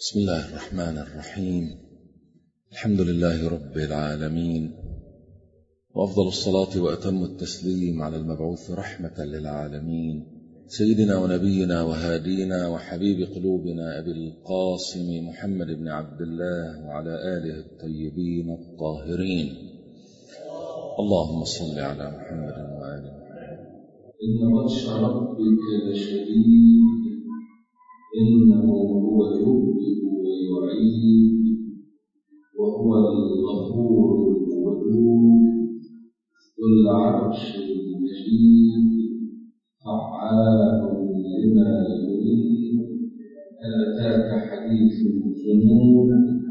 بسم الله الرحمن الرحيم. الحمد لله رب العالمين، وأفضل الصلاة وأتم التسليم على المبعوث رحمة للعالمين، سيدنا ونبينا وهادينا وحبيب قلوبنا أبي القاسم محمد بن عبد الله وعلى آله الطيبين الطاهرين. اللهم صل على محمد وآل محمد. إن بطش ربك لشديد إنه هو يبدئ ويعيد وهو الغفور الودود ذو العرش المجيد فعال لما يريد. هل أتاك حديث الجنود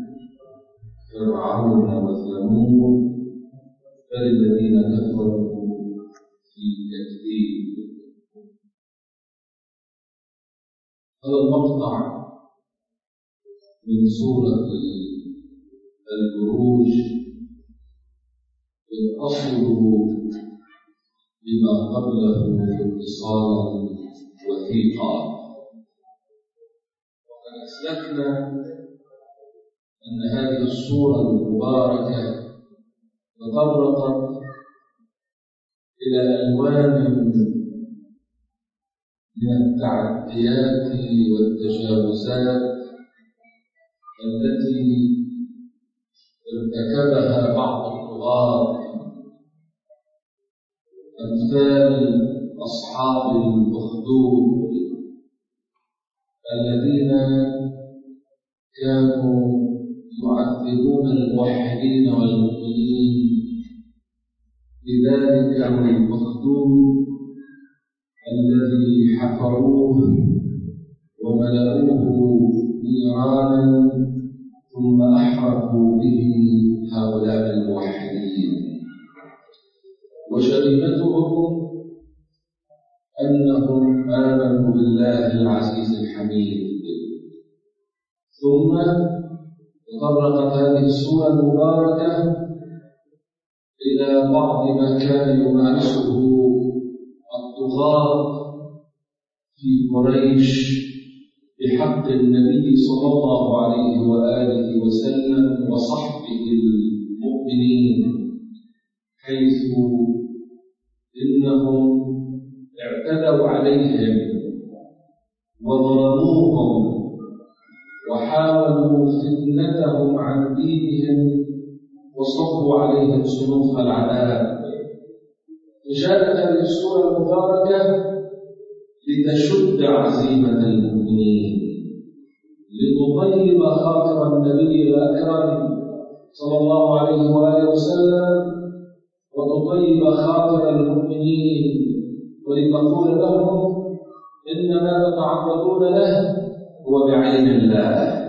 فرعون وثمود بل الذين كفروا في تكذيب. هذا المقطع من سورة البروج يتصل بما قبله اتصالا وثيقا. وقد أسلفنا أن هذه السورة المباركة تطرقت إلى ألوان من التعديات والتجاوزات التي ارتكبها بعض الطغاة أمثال أصحاب الأخدود الذين كانوا يعذبون الموحدين والمؤمنين بذلك الأخدود الذي حفروه وملأوه نيرانا ثم أحرقوا به هؤلاء الموحدين. وجريمتهم أنهم آمنوا بالله العزيز الحميد. ثم تطرقت هذه السورة المباركة إلى بعض ما كان يمارسه الطغاة في قريش بحق النبي صلى الله عليه وآله وسلم وصحبه المؤمنين، حيث إنهم اعتدوا عليهم وظلموهم وحاولوا فتنتهم عن دينهم وصبوا عليهم صنوف العذاب. جاءت هذه السورة المباركة لتشد عزيمة المؤمنين، لتطيب خاطر النبي الأكرم صلى الله عليه وآله وسلم وتطيب خاطر المؤمنين، ولتقول لهم إن ما تتعرضون له هو بعين الله،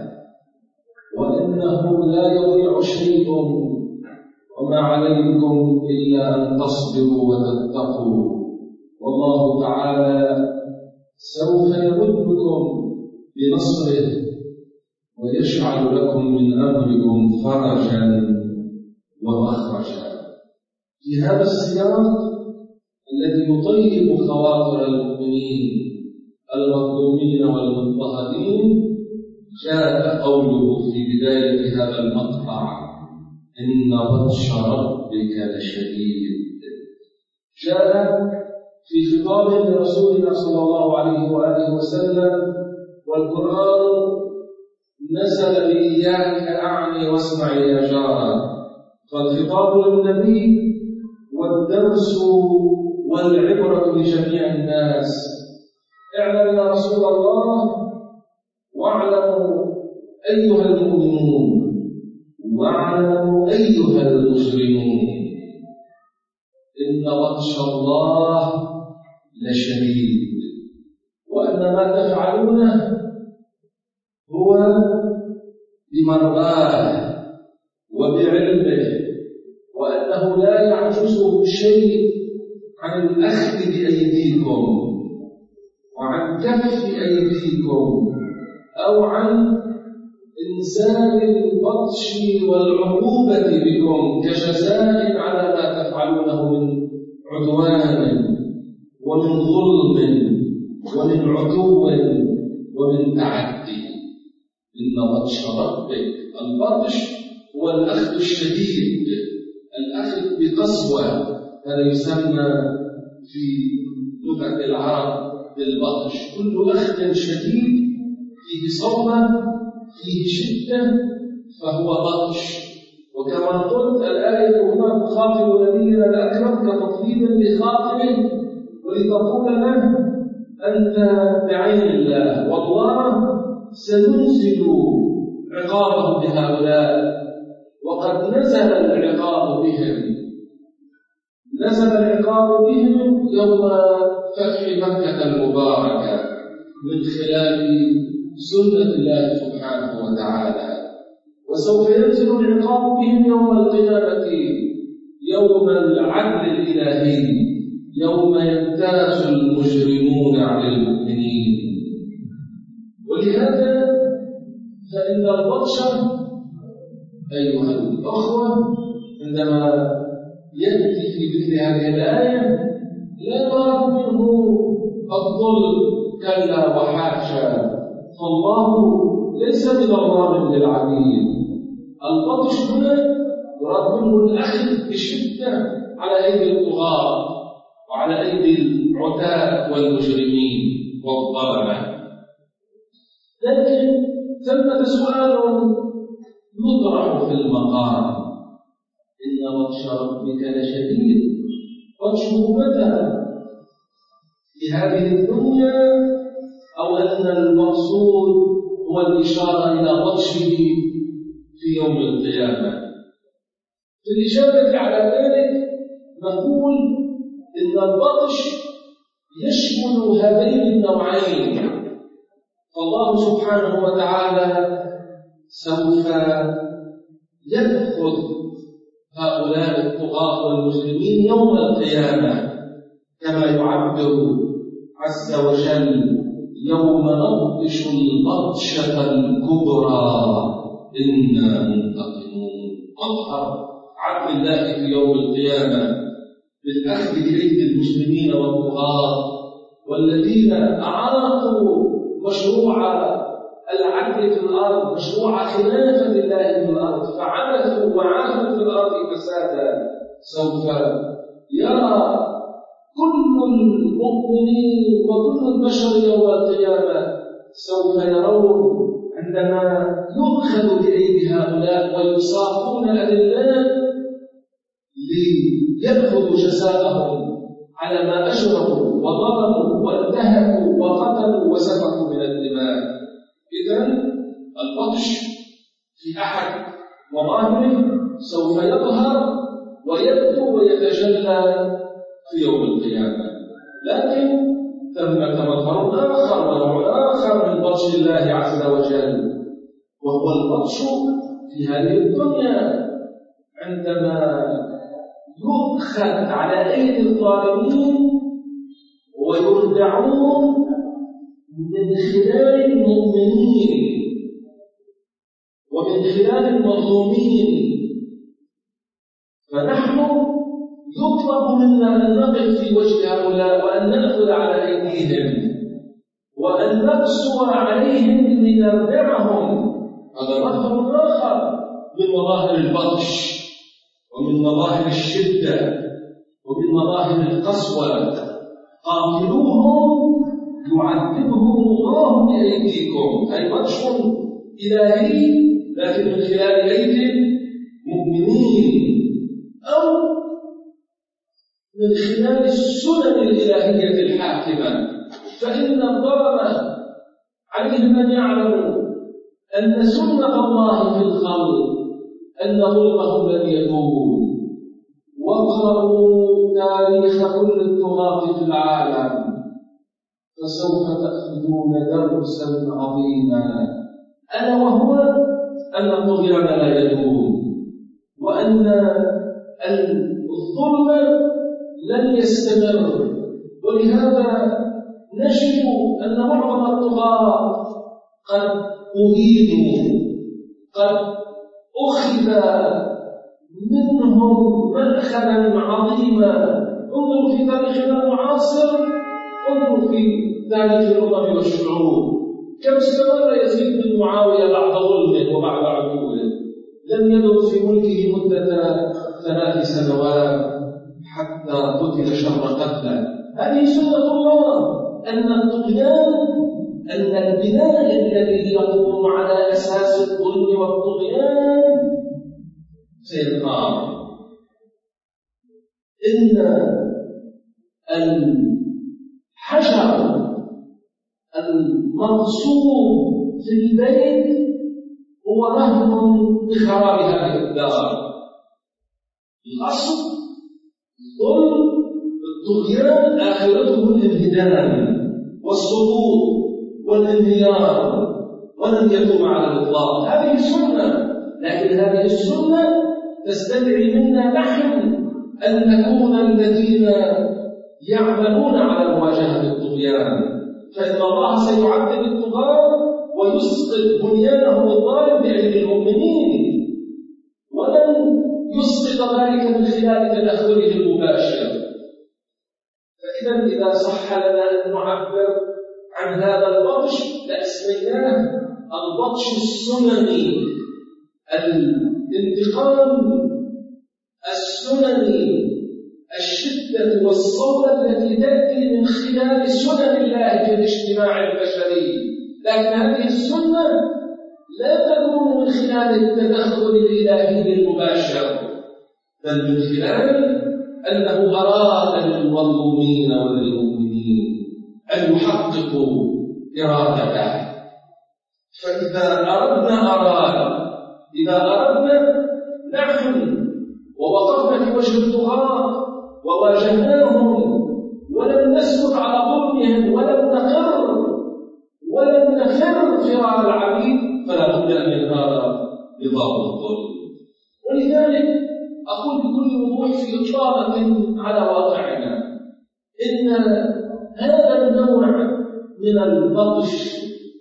وإنه لا يضيع شيء وما عليكم إلا أن تصبروا وتتقوا، والله تعالى سوف يمدكم بنصره ويجعل لكم من أمركم فرجا ومخرجا. في هذا السياق الذي يطيب خواطر المؤمنين المظلومين والمضطهدين جاء قوله في بداية هذا المقطع: إن بطش ربك لشديد. جاء في خطاب لرسولنا صلى الله عليه وآله وسلم، والقرآن نزل بإياك أعني واسمع يا جارا، فالخطاب للنبي والدرس والعبرة لجميع الناس. اعلم يا رسول الله، واعلموا أيها المؤمنون، واعلموا أيها المسلمون، إن بطش الله لشديد، وأن ما تفعلونه هو بمرضاه وبعلمه، وأنه لا يعجزه شيء عن الأخذ بأيديكم وعن كف أيديكم أو عن إنزال البطش والعقوبة بكم كجزاء على ما تفعلونه من عدوان ومن ظلم ومن عدو ومن تعدي. إن بطش ربك. البطش هو الأخذ الشديد، الأخذ بقسوة، هذا يسمى في لغة العرب بالبطش. كل أخذ شديد فيه صومة فيه شدة فهو بطش. وكما قلت الآية هنا تخاطب نبينا الأكرم كتطليبا لخاطبه ولتقول له أنت بعين الله والله سننزل عقابه بهؤلاء. وقد نزل العقاب بهم، نزل العقاب بهم يوم فتح مكة المباركة من خلال سنة الله سبحانه وتعالى. وسوف ينزل العقاب بهم يوم القيامة، يوم العدل الإلهي، يوم يمتاز المجرمون عن المؤمنين. ولهذا فإن البطش أيها الأخوة عندما يأتي في مثل هذه الآية لا يراد منه الظلم، كلا وحاشا، فالله ليس بضرار للعبيد. البطش هنا يراد منه الأخذ بشدة على أيدي الطغاة وعلى أيدي العتاة والمجرمين والظلمة. لكن ثمة سؤال يطرح في المقام: إن بطش ربك لشديد. بطشه متى؟ في هذه الدنيا، أو أن المقصود هو الإشارة إلى بطشه في يوم القيامة؟ في الإجابة على ذلك نقول إن البطش يشمل هذين النوعين. فالله سبحانه وتعالى سوف يأخذ هؤلاء الطغاة والمجرمين يوم القيامة كما يعبر عز وجل: يوم نبطش البطشة الكبرى إنا منتقمون. مظهر عدل الله في يوم القيامة بالأخذ بأيدي المجرمين والطغاة والذين أعاقوا مشروع العدل في الأرض، مشروع خلافة الله في الأرض، فعبثوا وعاثوا في الأرض فسادا. سوف يرى كل المؤمنين وكل البشر يوم القيامة، سوف يرون عندما يؤخذ بأيدي هؤلاء ويصافون أذلاء ليأخذوا جزاءهم على ما أجرموا وظلموا وانتهكوا وقتلوا وسفكوا من الدماء. إذن البطش في أحد مظاهره سوف يظهر ويبدو ويتجلى في يوم القيامة. لكن ثمة مظهر آخر ونوع آخر من بطش الله عز وجل، وهو البطش في هذه الدنيا عندما يؤخذ على أيدي الظالمين ويردعون من خلال المؤمنين ومن خلال المظلومين. فنحن يطلب منا أن نقف في وجه هؤلاء وأن نأخذ على أيديهم وأن نقسو عليهم لنردعهم. هذا مظهر آخر من مظاهر البطش ومن مظاهر الشدة ومن مظاهر القسوة. قاتلوهم يعذبهم الله بأيديكم، أي بطش إلهي لكن من خلال أيدي المؤمنين أو من خلال السنن الإلهية الحاكمة. فإن الظلمة عليهم أن يعلموا أن سنة الله في الخلق أن ظلمهم لن يدوم. واقرأوا تاريخ كل الطغاة في العالم فسوف تأخذون درسا عظيما، ألا وهو أن الطغيان لا يدوم وأن الظلم لن يستمر. ولهذا نجد أن معظم الطغاة قد أهينوا، قد أخذ منهم مأخذا عظيما. انظروا في تاريخنا المعاصر، انظروا في تاريخ الأمم والشعوب، كم استمر يزيد بن معاوية بعد ظلمه وبعد عدوه، لم يدر في ملكه مدة 3 سنوات حتى قتل شر قتله. هذه سنة الله، أن الطغيان، أن البناء الذي يقوم على أساس الظلم والطغيان سينهار. إن الحجر المرسوم في البيت هو رهن بخراب هذه الدار. الأصل الظلم الطغيان آخرته الانهدام والسقوط والانهيار ولن يقوم على الإطلاق. هذه السنة، لكن هذه السنة تستدعي منا نحن أن نكون الذين يعملون على مواجهة الطغيان، فإن الله سيعذب الطغاة ويسقط بنيانه الظالم بأيدي المؤمنين، ولن يسقط ذلك من خلال تدخله المباشر. فإذا إذا صح لنا أن نعبر عن هذا البطش لأسميناه البطش السنني، الانتقام السنني، الشدة والصولة التي تأتي من خلال سنن الله في الاجتماع البشري. لكن هذه السنة لا تكون من خلال التدخل الإلهي المباشر، بل من خلال أنه أراد للمظلومين وللمؤمنين أن يحققوا إرادته. فإذا أردنا إذا أردنا نحن ووقفنا في وجه الطغاة وواجهناهم ولم نسكت على ظلمهم ولم نفر فرار العبيد، فلا بد أن ينهار نظام الظلم. ولذلك أقول بكل وضوح في إشارة على واقعنا إن هذا النوع من البطش،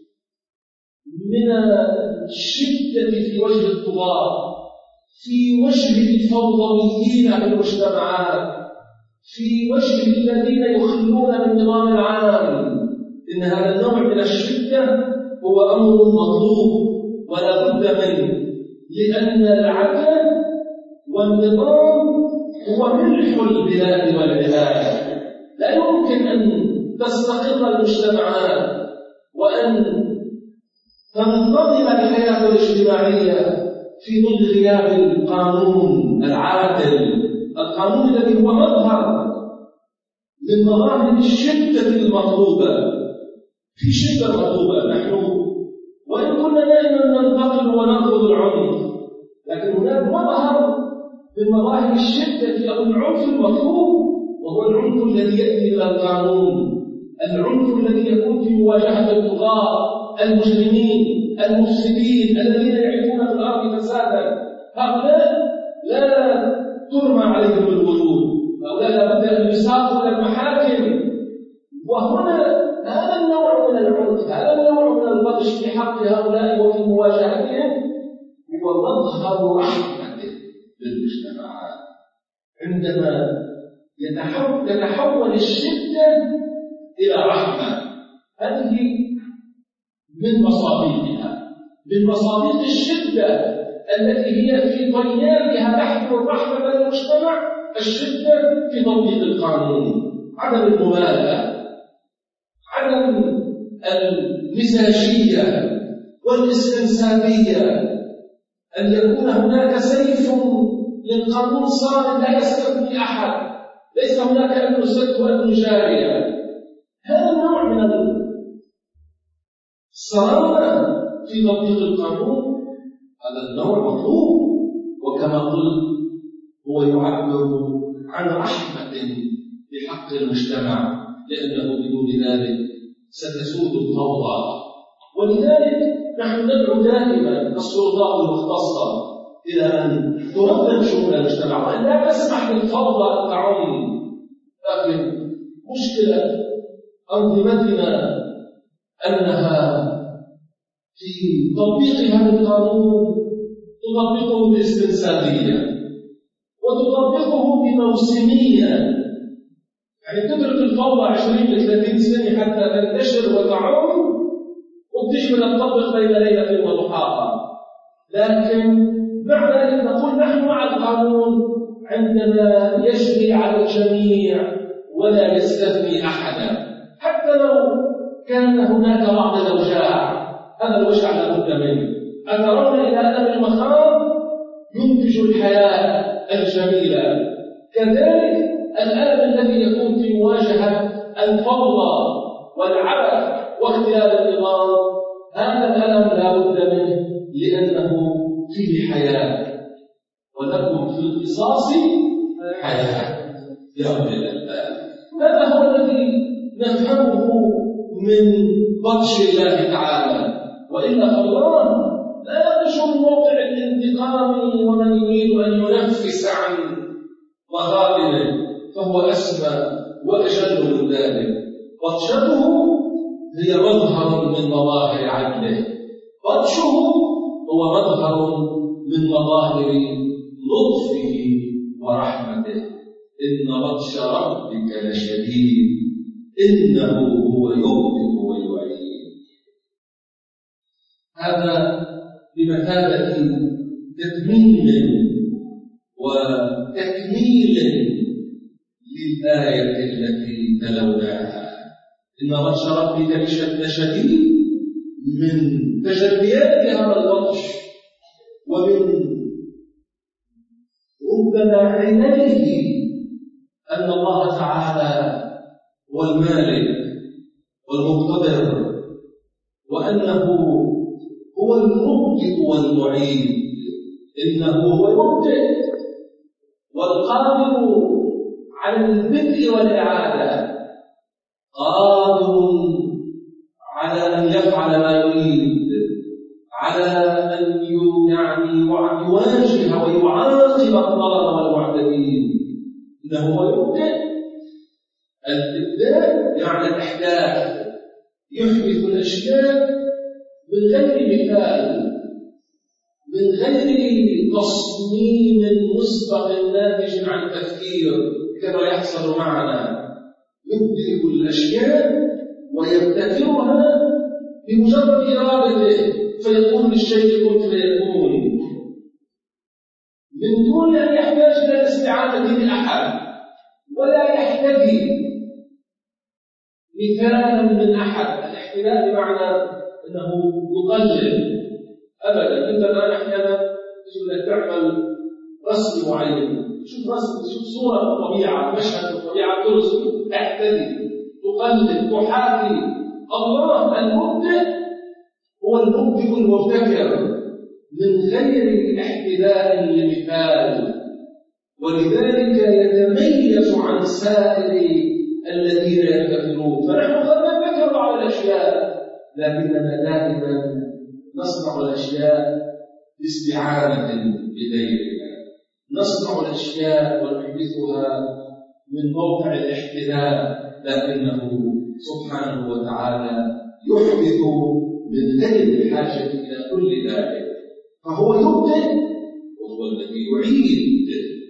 من الشدة في وجه الطغاة، في وجه الفوضويين في المجتمعات، في وجه الذين يخلون بالنظام العام، إن هذا النوع من الشدة هو أمر مطلوب ولا بد منه، لأن العدل والنظام هو ملح البلاد والعباد. لا يمكن أن تستقر المجتمعات وأن تنتظم الحياة الاجتماعية في ظل غياب القانون العادل، القانون الذي هو مظهر من مظاهر الشدة المطلوبة. في شدة مطلوبة نحن وإن كنا دائما ننتقل ونرفض العنف، لكن هناك مظهر من مظاهر الشدة أو العنف المطلوب، وهو العنف الذي يأتي إلى القانون، العنف الذي يكون في مواجهة الطغاة المجرمين المفسدين الذين يعيشون في الأرض فسادا. هؤلاء لا ترمى عليهم القيود، هؤلاء لابد أن يساقوا إلى المحاكم. وهنا هذا النوع من العنف، هذا النوع من البطش في حق هؤلاء وفي مواجهتهم هو مظهر رحمة للمجتمعات. عندما يتحول الشدة إلى رحمة، هذه من مصابيح الشدة التي هي في طياتها تحمل الرحمة للمجتمع. الشدة في تطبيق القانون، عدم المبالاة، عدم المزاجية والاستنسابية، أن يكون هناك سيف للقانون صارم لا يستثني أحد، ليس هناك أمن سد وأمن جارية. هذا النوع من الصرامة في تطبيق القانون، هذا النوع مطلوب، وكما قلت هو يعبر عن رحمة بحق المجتمع، لأنه بدون ذلك ستسود الفوضى. ولذلك نحن ندعو دائما السلطات المختصة إلى أن تنظم شؤون المجتمع وأن لا تسمح بالفوضى التعم. لكن مشكلة أنظمتنا أنها في تطبيقها للقانون تطبقه باستنساخية وتطبقه بموسمية، يعني تترك الفوضى 20 ل 30 سنة حتى تنتشر وتعم، وبتشمل التطبيق بين ليلة وضحاها. لكن مع ذلك نقول نحن مع القانون عندما يجري على الجميع ولا يستثني أحدا، حتى لو كان هناك بعض الأوجاع، هذا الوجع لابد منه. أترون إلى أن المخاض ينتج الحياة الجميلة، كذلك الألم الذي يكون في مواجهة الفوضى والعبث واختلال النظام، هذا الألم لا بد منه لأنه فيه حياة، ولكم في القصاص حياة يا أولي الألباب. هذا هو الذي نفهمه من بطش الله تعالى، وإلا فالله لا يبطش من موقع الانتقام ومن يريد أن ينفس عن مغابنه، فهو أسمى وأجل من ذلك. بطشته هي مظهر من مظاهر عدله، بطشه هو مظهر من مظاهر لطفه ورحمته. إن بطش ربك لشديد إنه هو يبدئ ويعيد. هذا بمثابة تتميم وتكميل للآية التي تلوناها. إن بطش ربك لشديد من تجليات هذا البطش ومن ربما عينيه أن الله تعالى هو المالك والمقتدر، وأنه هو المبدئ والمعيد. إنه هو المبدئ والقادر على البدء والإعادة، قادر على أن يفعل ما يريد، على أن يواجه ويعاقب الظلم والمعتدين. إنه هو المبدئ. الإبداع يعني الإحداث، يحدث الأشياء من غير مثال، من غير تصميم مسبق ناتج عن تفكير كما يحصل معنا. يبدئ الأشياء ويبتكرها بمجرد إرادته، فيقول للشيء كن فيكون، من دون أن يحتاج إلى الاستعانة بأحد ولا يحتاج مثالا من أحد. الاحتمال بمعنى أنه يقلل أبدا. أنت الآن أحيانا تجد تعمل رسم معين، تشوف صورة في الطبيعة، مشهد في الطبيعة، ترسم، تحتذي، تقلد، تحاكي. الله المبدع هو المبدع المبتكر من غير احتذاء لمثال، ولذلك يتميز عن سائر الذين يبتكرون. فنحن قد نبتكر بعض الأشياء، لكننا دائما نصنع الأشياء باستعانة بغيرنا، نصنع الأشياء ونحدثها من موقع الاحتذاء، لكنه سبحانه وتعالى يحدث من غير الحاجة إلى كل ذلك. فهو يبدئ وهو الذي يعيد،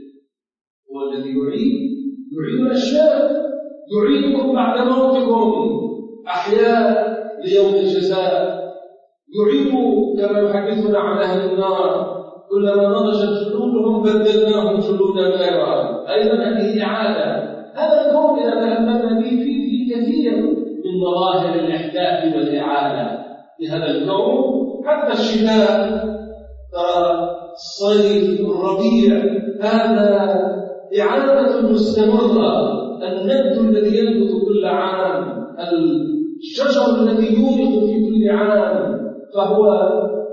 هو الذي يعيد الأشياء. يعيدكم بعد موتكم أحياء ليوم الجزاء. يعيد كما يحدثنا عن أهل النار كلما نضجت جلودهم بدلناهم جلودا غيرها. أيضا هذه إعادة. هذا الكون إذا تأملنا به فيه كثير من مظاهر الإحداث والإعادة في هذا الكون. حتى الشتاء، ترى الصيف، الربيع، هذا إعادة مستمرة. النبت الذي ينبت كل عام، الشجر الذي يورق في كل عام، فهو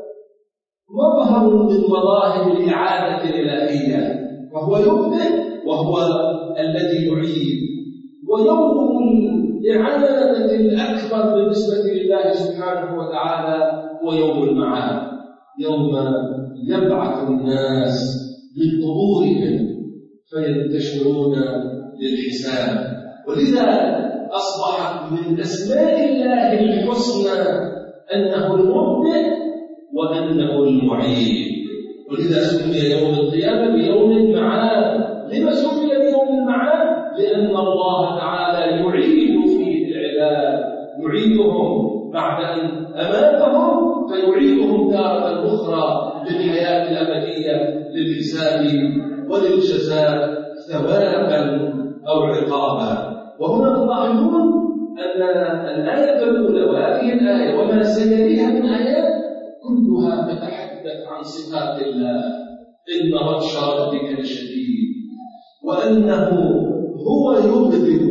مظهر من مظاهر الإعادة الإلهية. فهو يبدئ وهو الذي يعيد. ويوم الإعادة الأكبر بالنسبة لله سبحانه وتعالى هو يوم المعاد، يوم يبعث الناس من قبورهم فينتشرون للحساب. ولذا أصبحت من أسماء الله الحسنى أنه المبدئ وأنه المعيد. ولذا سمي يوم القيامة بيوم المعاد. لما سمي بيوم المعاد؟ لأن الله تعالى يعيد فيه العباد، يعيدهم بعد أن أماتهم فيعيدهم تارة أخرى للحياة الأبدية للحساب وللجزاء ثوابا أو عقابا. وهنا تلاحظون أن الآية الأولى وهذه الآية وما سيليها من آيات كلها تتحدث عن صفات الله، إن بطش ربك لشديد، وأنه هو يبدئ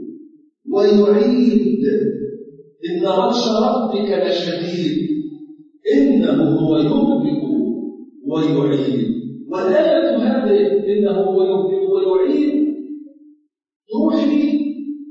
ويعيد، إن بطش ربك لشديد، إنه هو يبدئ ويعيد. والآية هذه إنه هو يبدئ ويعيد توحي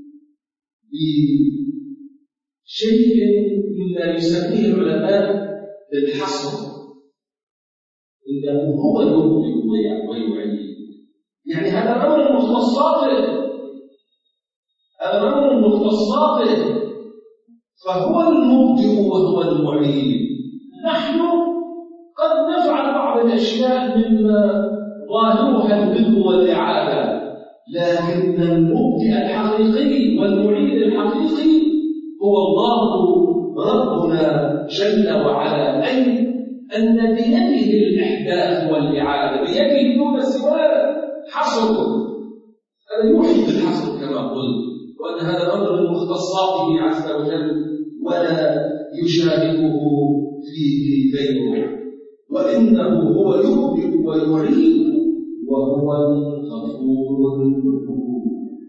بشيء مما يسميه العلماء بالحصر، إنه هو يبدئ ويعيد، يعني هذا أمر مختصاته، هذا أمر مختصاته، فهو المبدئ وهو المعيد. نحن قد نفعل بعض الأشياء مما ظاهرها البدء والإعادة، لكن المبدئ الحقيقي والمعيد الحقيقي هو الله ربنا جل وعلا، أي أن بيده الإحداث والإعادة، بيده دون سواه حصر. هذا يوحي بالحصر كما قلت، وأن هذا أمر من مختصاته عز وجل ولا يشاركه فيه غيره، وإنه هو يبدئ ويعيد وهو الغفور الودود.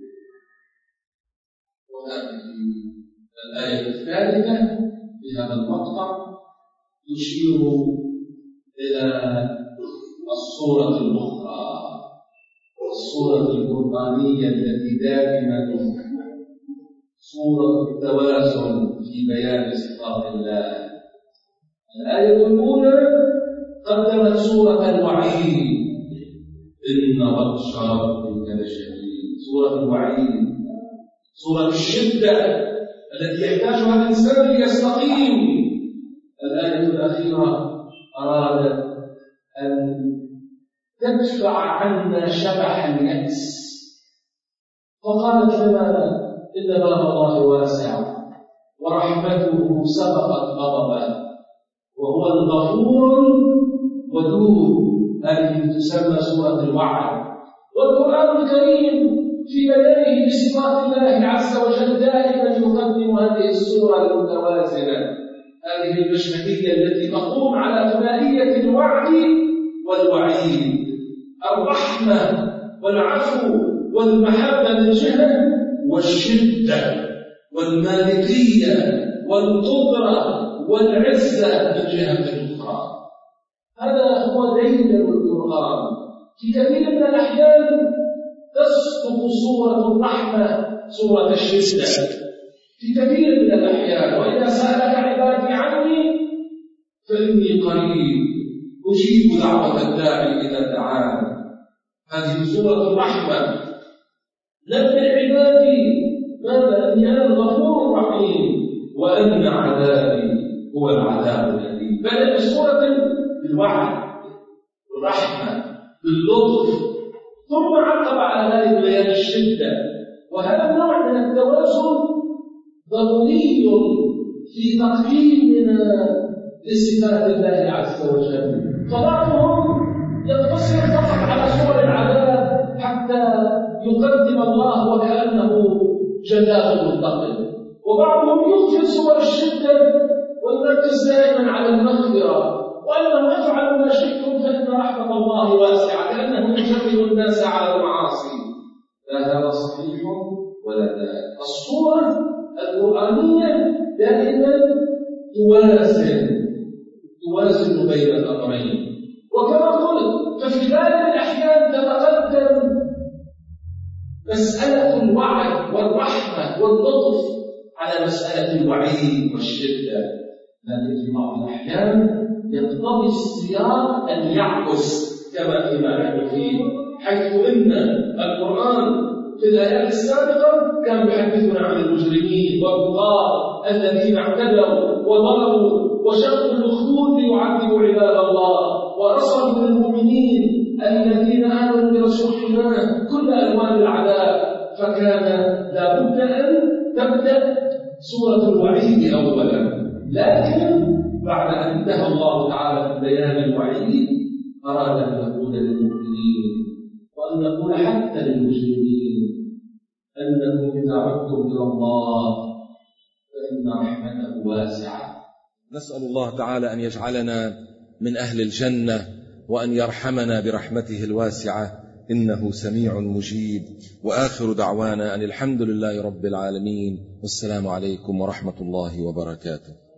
وهذه الآية الثالثة بهذا المقطع تشير إلى الصورة الأخرى، الصورة القرآنية التي دائما صورة التوازن في بيان صفات الله. الآية الأولى قدمت صورة الوعيد، إن بطش ربك لشديد، صورة الوعيد، صورة الشدة التي يحتاجها الإنسان ليستقيم. الآية الأخيرة أرادت أن تدفع عنا شبح اليأس، فقالت لنا إن باب الله واسع ورحمته سبقت غضبه وهو الغفور الودود. هذه تسمى سورة الوعد. والقرآن الكريم في بيانه بصفات الله عز وجل دائما يقدم هذه السورة المتوازنة، هذه المشهدية التي تقوم على ثنائية الوعد والوعيد، الرحمة والعفو والمحبة من جهة، والشدة والمالكية والقدرة والعزة من جهة أخرى. هذا هو دليل القرآن. في كثير من الأحيان تسقط صورة الرحمة صورة الشدة في كثير من الأحيان، وإذا سألك عبادي عني فإني قريب أجيب دعوة الداعي إذا دعاني. هذه صورة الرحمة. نبئ عبادي ماذا؟ أني أنا الغفور الرحيم وأن عذابي هو العذاب الأليم. بدأ بصورة الوعد والرحمة باللطف، ثم عقب على ذلك بيان الشدة. وهذا النوع من التوازن ضروري في تقييمنا لصفات الله عز وجل. فبعضهم يقتصر فقط على صور العذاب حتى يقدم الله وكأنه جزاء المتقين، وبعضهم يخفي صور الشدة ويركز دائما على المغفرة، وأنه افعلوا ما شئتم فإن رحمة الله واسعة، كأنه يجرد الناس على المعاصي. لا هذا صحيح ولا ذاك. الصورة القرآنية دائما توازن بين الأمرين. وكما قلت ففي غالب الأحيان تتقدم مسألة الوعد والرحمة واللطف على مسألة الوعيد والشدة، لكن في بعض الأحيان يقتضي السياق أن يعكس كما فيما نحن فيه، حيث إن القرآن في الآيات السابقة كان يحدثنا عن المجرمين والبغاة الذين اعتدوا وضربوا وشقوا الأخدود ليعذبوا عباد الله، ورسلوا المؤمنين الذين آمنوا برسول الله كل ألوان العذاب. فكان لا بد أن تبدأ سورة الوعيد أولا، لكن بعد أن انتهى الله تعالى في بيان الوعيد أراد أن يقول للمؤمنين وأن يقول حتى للمسلمين أنكم إذا عدتم إلى الله فإن رحمته واسعة. نسأل الله تعالى أن يجعلنا من أهل الجنة وأن يرحمنا برحمته الواسعة، إنه سميع مجيب. وآخر دعوانا أن الحمد لله رب العالمين، والسلام عليكم ورحمة الله وبركاته.